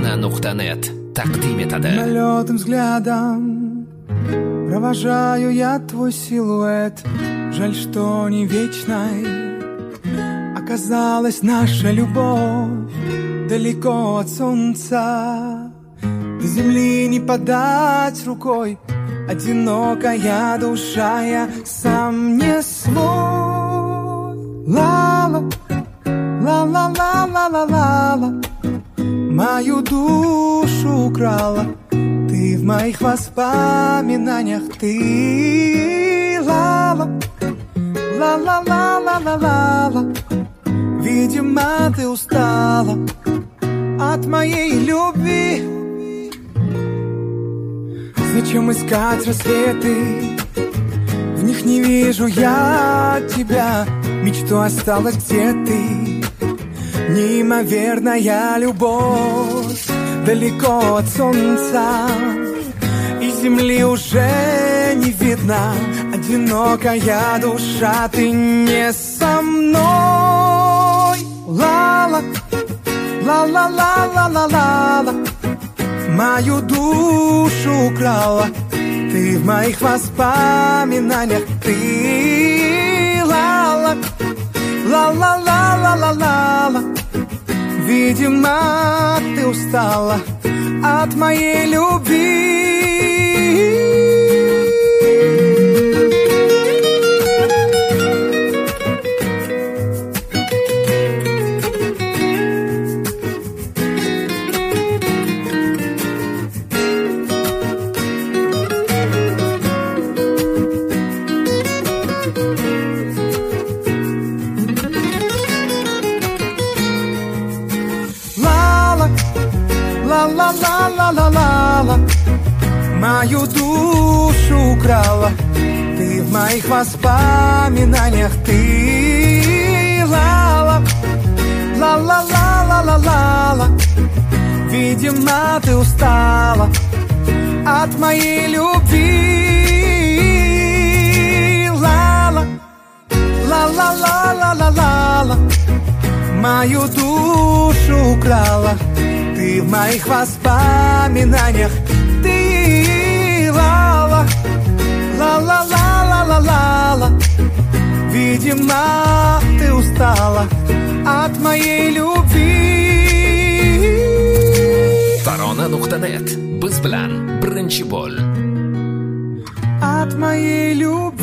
Tarona.net тaqdim etadi. Мимолетным взглядом провожаю я твой силуэт. Жаль, что не вечной оказалась наша любовь. Далеко от солнца, до земли не подать рукой. Одинокая душа, я сам не свой. Ла-ла, ла-ла-ла-ла-ла-ла-ла, мою душу украла ты в моих воспоминаниях. Ты ла-ла, ла-ла-ла-ла-ла-ла-ла, видимо, ты устала от моей любви. Зачем искать рассветы? В них не вижу я тебя. Мечту осталась, где ты. Неимоверная любовь далеко от солнца, и земли уже не видно. Одинокая душа, ты не со мной. Ла-ла, ла-ла-ла-ла-ла-ла-ла, мою душу украла ты в моих воспоминаниях. Ты ла-ла, ла-ла-ла-ла-ла-ла-ла, видимо, ты устала от моей любви. Ла-ла-ла-ла-ла-ла, мою душу украла ты в моих воспоминаниях. Ты ла-ла, ла-ла-ла-ла-ла-ла, видимо, ты устала от моей любви. Ла-ла, ла-ла-ла-ла-ла-ла, мою душу украла ты в моих воспоминаниях. Ты ла-ла, ла-ла-ла-ла-ла-ла, видимо, ты устала от моей любви. Tarona.net biz bilan birinchi bo'l. От моей любви.